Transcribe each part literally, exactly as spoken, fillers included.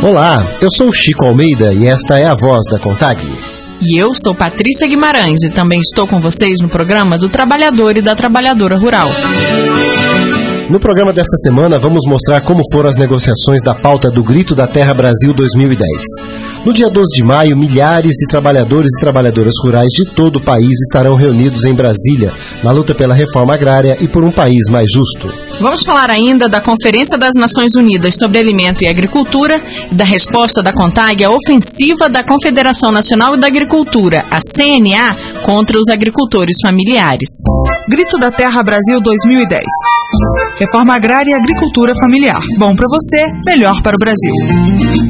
Olá, eu sou o Chico Almeida e esta é a voz da CONTAG. E eu sou Patrícia Guimarães e também estou com vocês no programa do Trabalhador e da Trabalhadora Rural. No programa desta semana vamos mostrar como foram as negociações da pauta do Grito da Terra Brasil dois mil e dez. No dia doze de maio, milhares de trabalhadores e trabalhadoras rurais de todo o país estarão reunidos em Brasília, na luta pela reforma agrária e por um país mais justo. Vamos falar ainda da Conferência das Nações Unidas sobre Alimento e Agricultura e da resposta da CONTAG à ofensiva da Confederação Nacional da Agricultura, a C N A, contra os agricultores familiares. Grito da Terra Brasil dois mil e dez. Reforma agrária e agricultura familiar. Bom para você, melhor para o Brasil.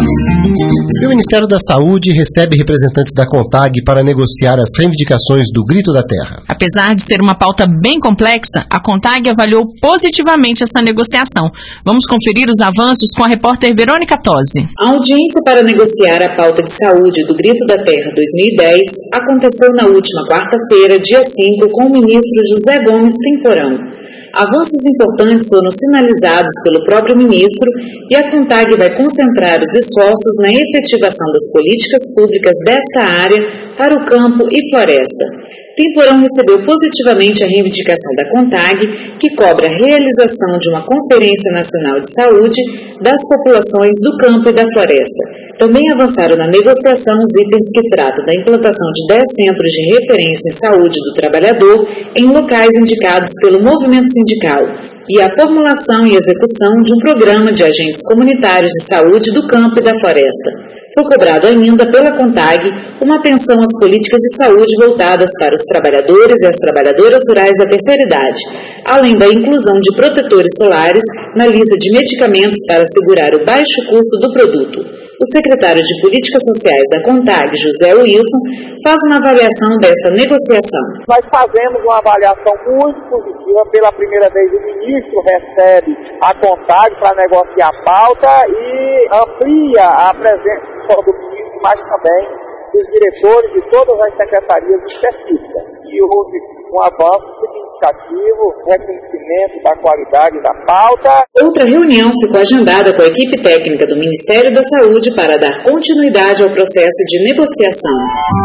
E o Ministério da Saúde recebe representantes da CONTAG para negociar as reivindicações do Grito da Terra. Apesar de ser uma pauta bem complexa, a CONTAG avaliou positivamente essa negociação. Vamos conferir os avanços com a repórter Verônica Tosi. A audiência para negociar a pauta de saúde do Grito da Terra dois mil e dez aconteceu na última quarta-feira, dia cinco, com o ministro José Gomes Temporão. Avanços importantes foram sinalizados pelo próprio ministro e a CONTAG vai concentrar os esforços na efetivação das políticas públicas desta área para o campo e floresta. Temporão recebeu positivamente a reivindicação da CONTAG, que cobra a realização de uma Conferência Nacional de Saúde das populações do campo e da floresta. Também avançaram na negociação os itens que tratam da implantação de dez centros de referência em saúde do trabalhador em locais indicados pelo movimento sindical e a formulação e execução de um programa de agentes comunitários de saúde do campo e da floresta. Foi cobrado ainda pela CONTAG uma atenção às políticas de saúde voltadas para os trabalhadores e as trabalhadoras rurais da terceira idade, além da inclusão de protetores solares na lista de medicamentos para assegurar o baixo custo do produto. O secretário de Políticas Sociais da CONTAG, José Wilson, faz uma avaliação desta negociação. Nós fazemos uma avaliação muito positiva. Pela primeira vez o ministro recebe a CONTAG para negociar a pauta e amplia a presença do ministro, mas também dos diretores de todas as secretarias específicas. E houve um avanço significativo, reconhecimento da qualidade da pauta. Outra reunião ficou agendada com a equipe técnica do Ministério da Saúde para dar continuidade ao processo de negociação.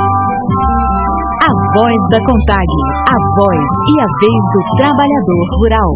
A voz da CONTAG, a voz e a vez do trabalhador rural.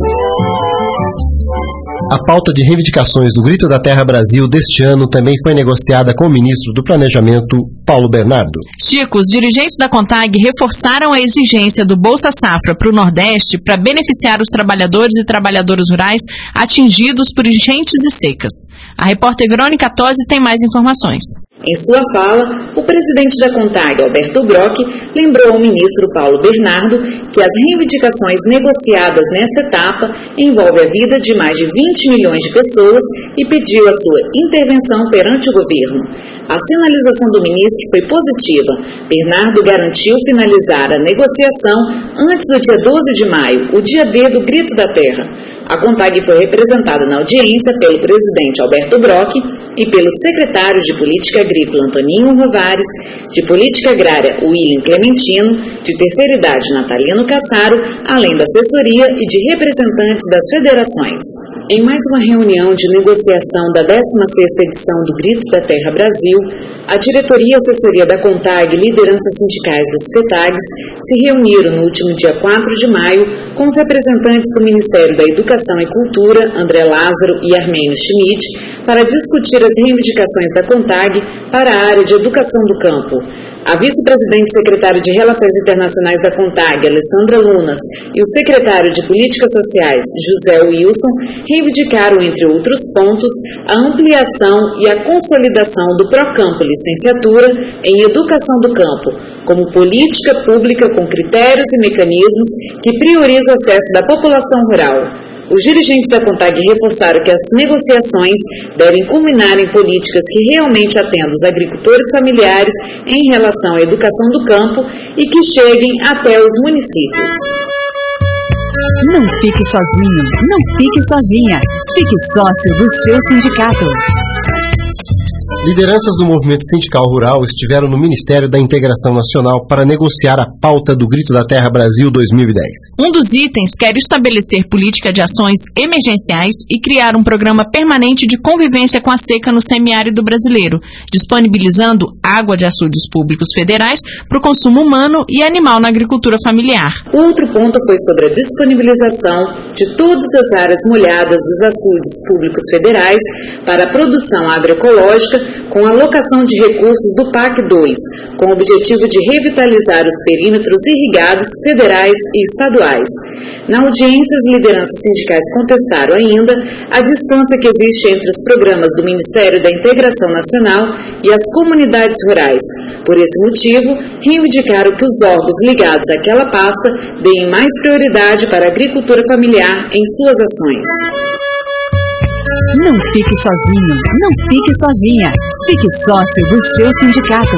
A pauta de reivindicações do Grito da Terra Brasil deste ano também foi negociada com o ministro do Planejamento, Paulo Bernardo. Chico, os dirigentes da CONTAG reforçaram a exigência do Bolsa Safra para o Nordeste para beneficiar os trabalhadores e trabalhadoras rurais atingidos por enchentes e secas. A repórter Verônica Tosi tem mais informações. Em sua fala, o presidente da CONTAG, Alberto Brock, lembrou ao ministro Paulo Bernardo que as reivindicações negociadas nesta etapa envolvem a vida de mais de vinte milhões de pessoas e pediu a sua intervenção perante o governo. A sinalização do ministro foi positiva. Bernardo garantiu finalizar a negociação antes do dia doze de maio, o dia D do Grito da Terra. A CONTAG foi representada na audiência pelo presidente Alberto Brock e pelo secretário de Política Agrícola Antoninho Rovares, de Política Agrária William Clementino, de Terceira Idade Natalino Cassaro, além da assessoria e de representantes das federações. Em mais uma reunião de negociação da décima sexta edição do Grito da Terra Brasil, a diretoria e assessoria da CONTAG e lideranças sindicais das FETAGs se reuniram no último dia quatro de maio com os representantes do Ministério da Educação e Cultura, André Lázaro e Armênio Schmidt, para discutir as reivindicações da CONTAG para a área de educação do campo. A vice-presidente e secretária de Relações Internacionais da CONTAG, Alessandra Lunas, e o secretário de Políticas Sociais, José Wilson, reivindicaram, entre outros pontos, a ampliação e a consolidação do Procampo Licenciatura em Educação do Campo, como política pública com critérios e mecanismos que priorizam o acesso da população rural. Os dirigentes da CONTAG reforçaram que as negociações devem culminar em políticas que realmente atendam os agricultores familiares em relação à educação do campo e que cheguem até os municípios. Não fique sozinho, não fique sozinha. Fique sócio do seu sindicato. Lideranças do movimento sindical rural estiveram no Ministério da Integração Nacional para negociar a pauta do Grito da Terra Brasil dois mil e dez. Um dos itens quer estabelecer política de ações emergenciais e criar um programa permanente de convivência com a seca no semiárido brasileiro, disponibilizando água de açudes públicos federais para o consumo humano e animal na agricultura familiar. O outro ponto foi sobre a disponibilização de todas as áreas molhadas dos açudes públicos federais para a produção agroecológica com alocação de recursos do P A C dois, com o objetivo de revitalizar os perímetros irrigados federais e estaduais. Na audiência, as lideranças sindicais contestaram ainda a distância que existe entre os programas do Ministério da Integração Nacional e as comunidades rurais. Por esse motivo, reivindicaram que os órgãos ligados àquela pasta deem mais prioridade para a agricultura familiar em suas ações. Não fique sozinho, não fique sozinha. Fique sócio do seu sindicato.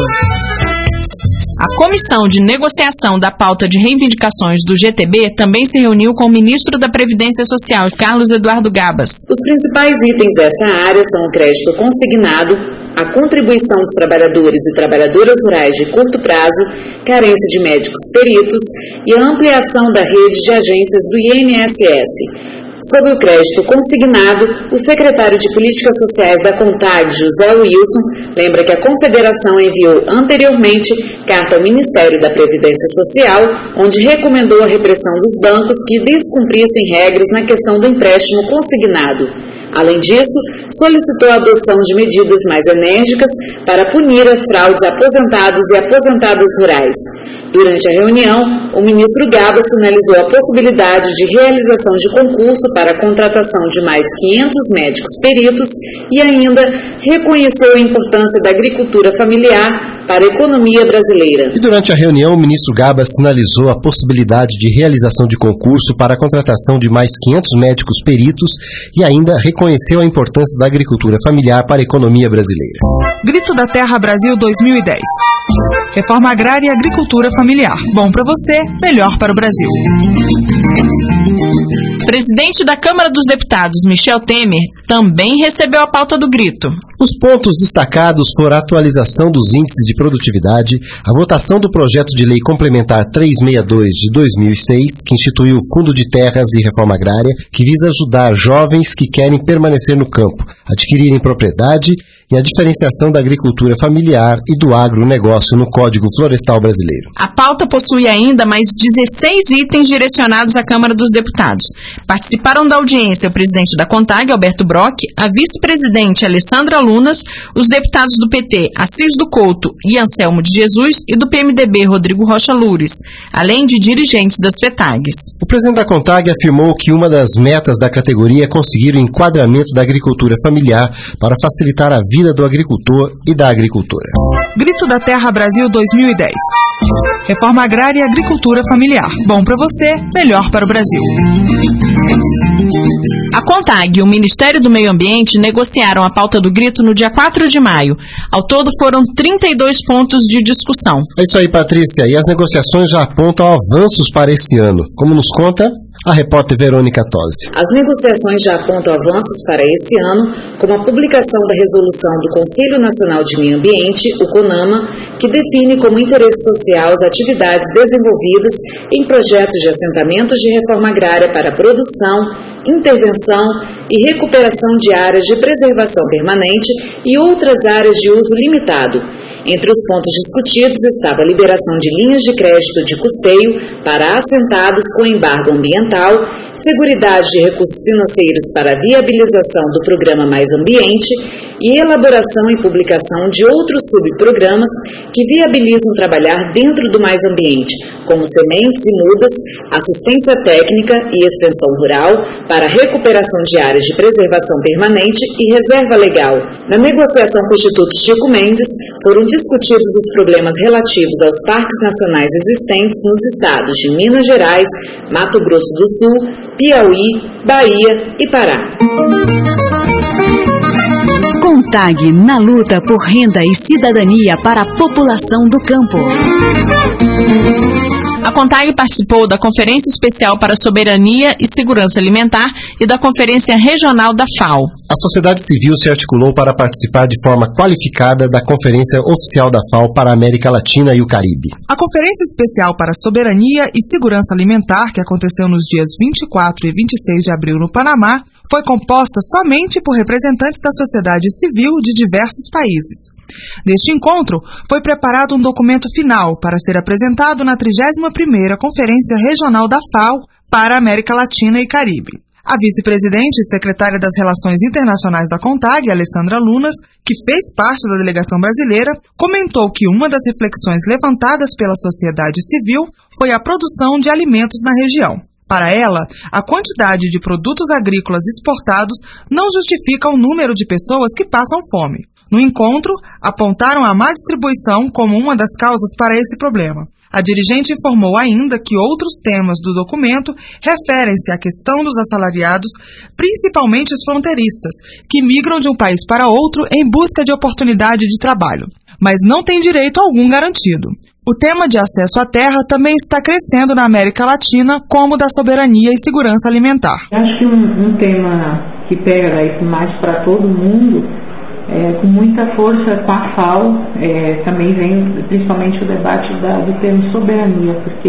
A Comissão de Negociação da Pauta de Reivindicações do G T B também se reuniu com o ministro da Previdência Social, Carlos Eduardo Gabas. Os principais itens dessa área são o crédito consignado, a contribuição dos trabalhadores e trabalhadoras rurais de curto prazo, carência de médicos peritos e a ampliação da rede de agências do I N S S. Sobre o crédito consignado, o secretário de Políticas Sociais da CONTAG, José Wilson, lembra que a Confederação enviou anteriormente carta ao Ministério da Previdência Social, onde recomendou a repressão dos bancos que descumprissem regras na questão do empréstimo consignado. Além disso, solicitou a adoção de medidas mais enérgicas para punir as fraudes a aposentados e aposentadas rurais. Durante a reunião, o ministro Gabas sinalizou a possibilidade de realização de concurso para a contratação de mais quinhentos médicos peritos e ainda reconheceu a importância da agricultura familiar para a economia brasileira. E durante a reunião, o ministro Gabas sinalizou a possibilidade de realização de concurso para a contratação de mais quinhentos médicos peritos e ainda reconheceu a importância da agricultura familiar para a economia brasileira. Grito da Terra Brasil dois mil e dez. Reforma agrária e agricultura familiar. Bom para você, melhor para o Brasil. Presidente da Câmara dos Deputados, Michel Temer, também recebeu a pauta do grito. Os pontos destacados foram a atualização dos índices de produtividade, a votação do projeto de lei complementar trezentos e sessenta e dois de dois mil e seis, que instituiu o Fundo de Terras e Reforma Agrária, que visa ajudar jovens que querem permanecer no campo, adquirirem propriedade, e a diferenciação da agricultura familiar e do agronegócio no Código Florestal Brasileiro. A pauta possui ainda mais dezesseis itens direcionados à Câmara dos Deputados. Participaram da audiência o presidente da CONTAG, Alberto Brock, a vice-presidente Alessandra Lunas, os deputados do P T, Assis do Couto e Anselmo de Jesus, e do P M D B, Rodrigo Rocha Lures, além de dirigentes das FETAGs. O presidente da CONTAG afirmou que uma das metas da categoria é conseguir o enquadramento da agricultura familiar para facilitar a vida do agricultor e da agricultora. Grito da Terra Brasil dois mil e dez. Reforma agrária e agricultura familiar. Bom para você, melhor para o Brasil. A CONTAG e o Ministério do Meio Ambiente negociaram a pauta do grito no dia quatro de maio. Ao todo foram trinta e dois pontos de discussão. É isso aí, Patrícia. E as negociações já apontam avanços para esse ano. Como nos conta a repórter Verônica Tosi. As negociações já apontam avanços para esse ano, como a publicação da resolução do Conselho Nacional de Meio Ambiente, o CONAMA, que define como interesse social as atividades desenvolvidas em projetos de assentamentos de reforma agrária para produção, intervenção e recuperação de áreas de preservação permanente e outras áreas de uso limitado. Entre os pontos discutidos estava a liberação de linhas de crédito de custeio para assentados com embargo ambiental, seguridade de recursos financeiros para a viabilização do programa Mais Ambiente e elaboração e publicação de outros subprogramas que viabilizam trabalhar dentro do Mais Ambiente, como sementes e mudas, assistência técnica e extensão rural para recuperação de áreas de preservação permanente e reserva legal. Na negociação com o Instituto Chico Mendes, foram discutidos os problemas relativos aos parques nacionais existentes nos estados de Minas Gerais, Mato Grosso do Sul, Piauí, Bahia e Pará. CONTAG na luta por renda e cidadania para a população do campo. A CONTAG participou da Conferência Especial para a Soberania e Segurança Alimentar e da Conferência Regional da F A O. A sociedade civil se articulou para participar de forma qualificada da Conferência Oficial da F A O para a América Latina e o Caribe. A Conferência Especial para a Soberania e Segurança Alimentar, que aconteceu nos dias vinte e quatro e vinte e seis de abril no Panamá, foi composta somente por representantes da sociedade civil de diversos países. Neste encontro, foi preparado um documento final para ser apresentado na trigésima primeira Conferência Regional da F A O para a América Latina e Caribe. A vice-presidente e secretária das Relações Internacionais da CONTAG, Alessandra Lunas, que fez parte da delegação brasileira, comentou que uma das reflexões levantadas pela sociedade civil foi a produção de alimentos na região. Para ela, a quantidade de produtos agrícolas exportados não justifica o número de pessoas que passam fome. No encontro, apontaram a má distribuição como uma das causas para esse problema. A dirigente informou ainda que outros temas do documento referem-se à questão dos assalariados, principalmente os fronteiristas, que migram de um país para outro em busca de oportunidade de trabalho, mas não têm direito algum garantido. O tema de acesso à terra também está crescendo na América Latina, como o da soberania e segurança alimentar. Acho que um, um tema que pega isso mais para todo mundo, é, com muita força com a F A O, é, também vem principalmente o debate da, do termo soberania, porque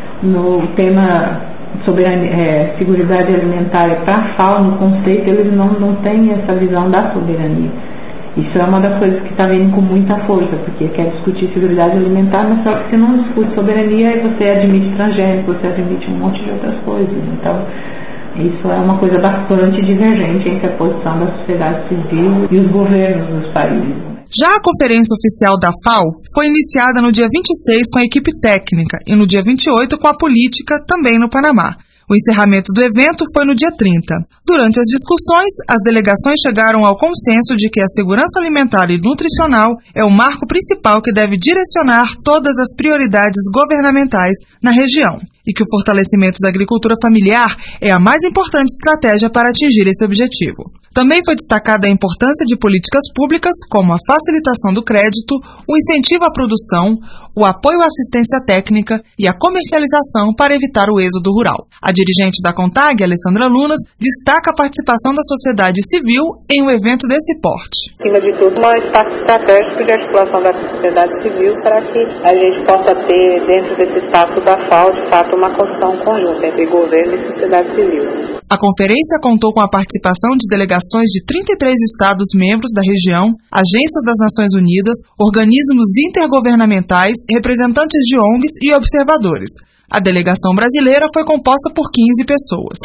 no tema soberania, é, segurança alimentar para a F A O, no conceito, eles não, não têm essa visão da soberania. Isso é uma das coisas que está vindo com muita força, porque quer discutir segurança alimentar, mas só que se não discute soberania, você admite transgênico, você admite um monte de outras coisas. Então, isso é uma coisa bastante divergente entre a posição da sociedade civil e os governos dos países. Já a Conferência Oficial da F A O foi iniciada no dia vinte e seis com a equipe técnica e no dia vinte e oito com a política, também no Panamá. O encerramento do evento foi no dia trinta. Durante as discussões, as delegações chegaram ao consenso de que a segurança alimentar e nutricional é o marco principal que deve direcionar todas as prioridades governamentais na região e que o fortalecimento da agricultura familiar é a mais importante estratégia para atingir esse objetivo. Também foi destacada a importância de políticas públicas como a facilitação do crédito, o incentivo à produção, o apoio à assistência técnica e a comercialização para evitar o êxodo rural. A dirigente da CONTAG, Alessandra Lunas, destaca a participação da sociedade civil em um evento desse porte. Acima de tudo, um espaço estratégico de articulação da sociedade civil para que a gente possa ter, dentro desse espaço da F A O, de fato, uma construção conjunta entre governo e sociedade civil. A conferência contou com a participação de delegações de trinta e três estados membros da região, agências das Nações Unidas, organismos intergovernamentais, representantes de O N Gs e observadores. A delegação brasileira foi composta por quinze pessoas.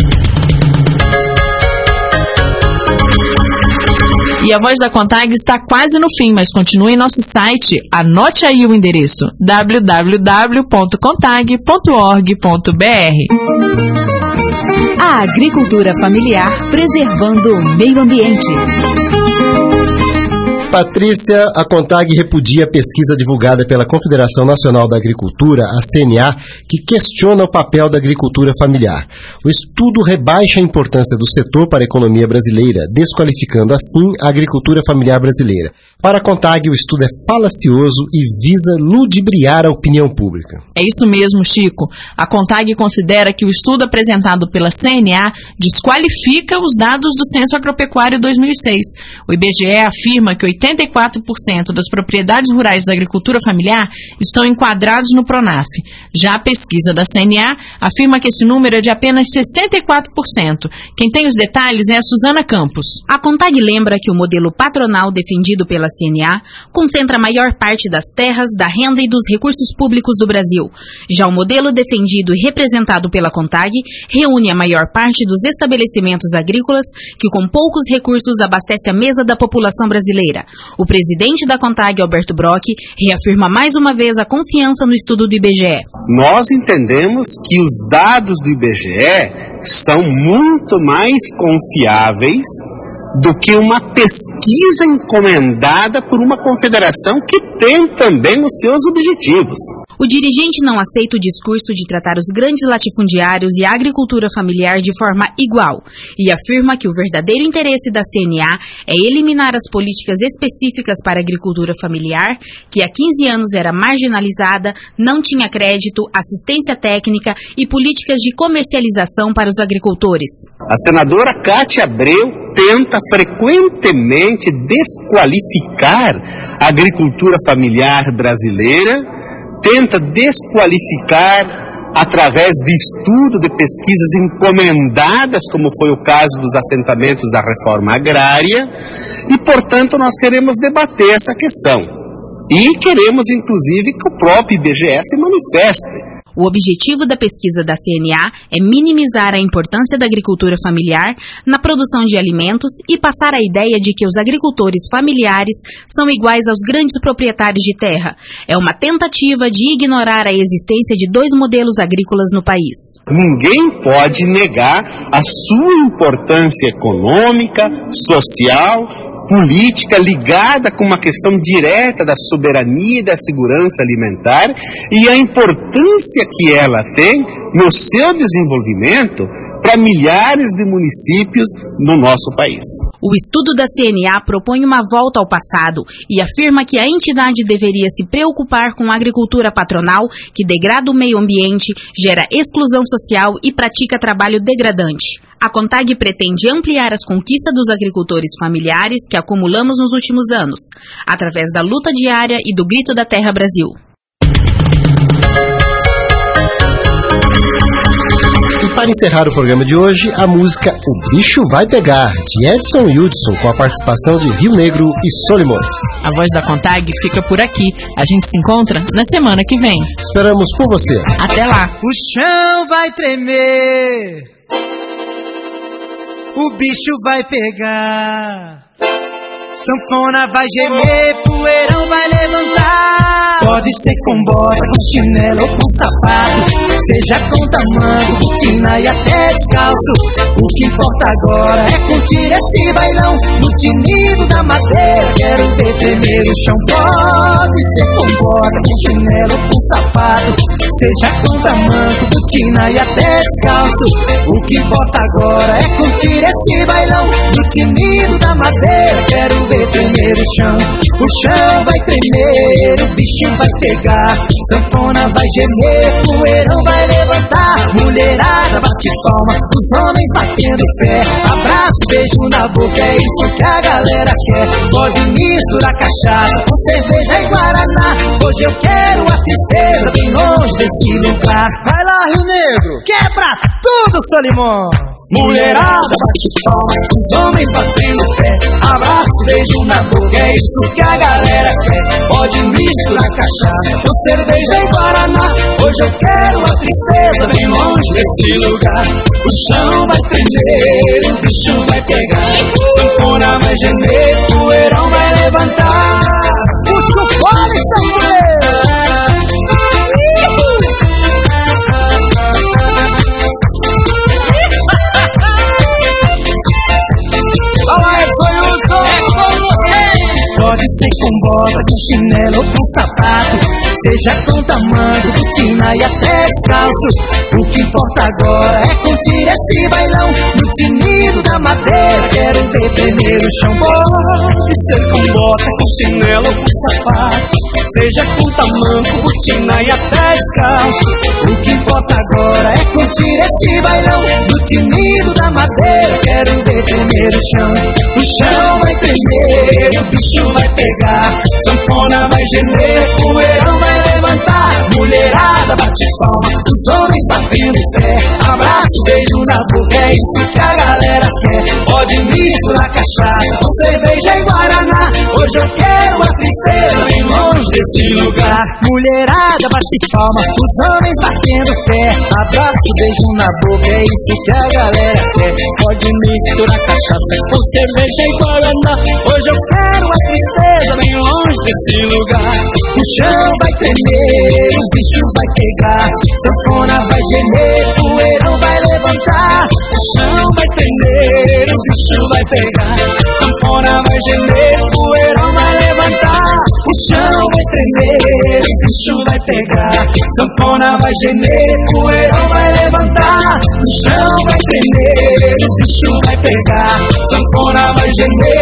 E a Voz da CONTAG está quase no fim, mas continue em nosso site. Anote aí o endereço w w w ponto contag ponto org ponto b r. A agricultura familiar preservando o meio ambiente. Patrícia, a CONTAG repudia a pesquisa divulgada pela Confederação Nacional da Agricultura, a C N A, que questiona o papel da agricultura familiar. O estudo rebaixa a importância do setor para a economia brasileira, desqualificando assim a agricultura familiar brasileira. Para a CONTAG, o estudo é falacioso e visa ludibriar a opinião pública. É isso mesmo, Chico. A CONTAG considera que o estudo apresentado pela C N A desqualifica os dados do Censo Agropecuário dois mil e seis. O I B G E afirma que oitenta e quatro por cento das propriedades rurais da agricultura familiar estão enquadrados no PRONAF. Já a pesquisa da C N A afirma que esse número é de apenas sessenta e quatro por cento. Quem tem os detalhes é a Suzana Campos. A CONTAG lembra que o modelo patronal defendido pela C N A concentra a maior parte das terras, da renda e dos recursos públicos do Brasil. Já o modelo defendido e representado pela CONTAG reúne a maior parte dos estabelecimentos agrícolas que com poucos recursos abastece a mesa da população brasileira. O presidente da CONTAG, Alberto Brock, reafirma mais uma vez a confiança no estudo do I B G E. Nós entendemos que os dados do I B G E são muito mais confiáveis do que uma pesquisa encomendada por uma confederação que tem também os seus objetivos. O dirigente não aceita o discurso de tratar os grandes latifundiários e a agricultura familiar de forma igual e afirma que o verdadeiro interesse da C N A é eliminar as políticas específicas para a agricultura familiar, que há quinze anos era marginalizada, não tinha crédito, assistência técnica e políticas de comercialização para os agricultores. A senadora Cátia Abreu tenta frequentemente desqualificar a agricultura familiar brasileira, tenta desqualificar através de estudo, de pesquisas encomendadas, como foi o caso dos assentamentos da reforma agrária, e, portanto, nós queremos debater essa questão. E queremos, inclusive, que o próprio I B G E se manifeste. O objetivo da pesquisa da C N A é minimizar a importância da agricultura familiar na produção de alimentos e passar a ideia de que os agricultores familiares são iguais aos grandes proprietários de terra. É uma tentativa de ignorar a existência de dois modelos agrícolas no país. Ninguém pode negar a sua importância econômica, social, política ligada com uma questão direta da soberania e da segurança alimentar e a importância que ela tem no seu desenvolvimento para milhares de municípios no nosso país. O estudo da C N A propõe uma volta ao passado e afirma que a entidade deveria se preocupar com a agricultura patronal, que degrada o meio ambiente, gera exclusão social e pratica trabalho degradante. A CONTAG pretende ampliar as conquistas dos agricultores familiares que acumulamos nos últimos anos, através da luta diária e do Grito da Terra Brasil. E para encerrar o programa de hoje, a música O Bicho Vai Pegar, de Edson Hudson, com a participação de Rio Negro e Solimões. A Voz da CONTAG fica por aqui. A gente se encontra na semana que vem. Esperamos por você. Até lá. O chão vai tremer, o bicho vai pegar, sanfona vai gemer, poeirão vai levantar. Pode ser com bota, com chinelo ou com sapato, seja com tamanho, botina e até descalço. O que importa agora é curtir esse bailão no tinido da madeira. Quero ver tremer o chão. Pode ser com bota, com chinelo ou com sapato, seja com tamanho, botina e até descalço. O que importa agora é curtir esse bailão no tinido da madeira. Quero ver tremer o chão. O chão vai tremer, o bicho vai pegar, sanfona vai gemer, poeirão vai levantar. Mulherada bate palma, os homens batendo pé, abraço, beijo na boca, é isso que a galera quer. Pode misturar cachaça com cerveja e guaraná, hoje eu quero a tristeza bem longe desse lugar. Vai lá, Rio Negro, quebra tudo, Solimões. Mulherada bate palma, os homens batendo pé, abraço, beijo na boca, é isso que a galera quer. Pode misturar cachaça com cerveja e guaraná, hoje eu quero a tristeza bem longe desse lugar. O chão vai tremer, o bicho vai pegar, sanfona vai gemer, poeirão vai levantar. Puxa o fole, sanfoneiro! Pode ser com bota, com chinelo ou com sapato, seja com tamanho, botina e até descalço. O que importa agora é curtir esse bailão no tinido da madeira. Quero ver tremer o chão. Pode ser com bota, com chinelo ou com sapato, seja com tamanho, botina e até descalço. O que importa agora é curtir esse bailão no tinido da madeira. Quero ver tremer o chão. O chão vai tremer, o bicho vai pegar, sanfona vai gemer, poeirão vai levantar. Mulherada bate palma, os homens batendo pé, abraço, beijo na boca, é isso que a galera quer. Pode misturar cachaça com cerveja e guaraná, hoje eu quero a tristeza bem longe desse lugar. Mulherada bate palma, os homens batendo pé, abraço, beijo na boca, é isso que a galera quer. Pode misturar cachaça com cerveja e guaraná, hoje eu quero a tristeza bem longe desse lugar. O chão vai tremer, o bicho vai pegar, sanfona vai gemer, poeirão vai levantar. O chão vai tremer, o bicho vai pegar, sanfona vai gemer, poeirão vai levantar. O chão vai tremer, bicho vai pegar. Sanfona vai gemer, poeirão vai levantar, o chão vai tremer, o bicho vai pegar. Sanfona vai gemer,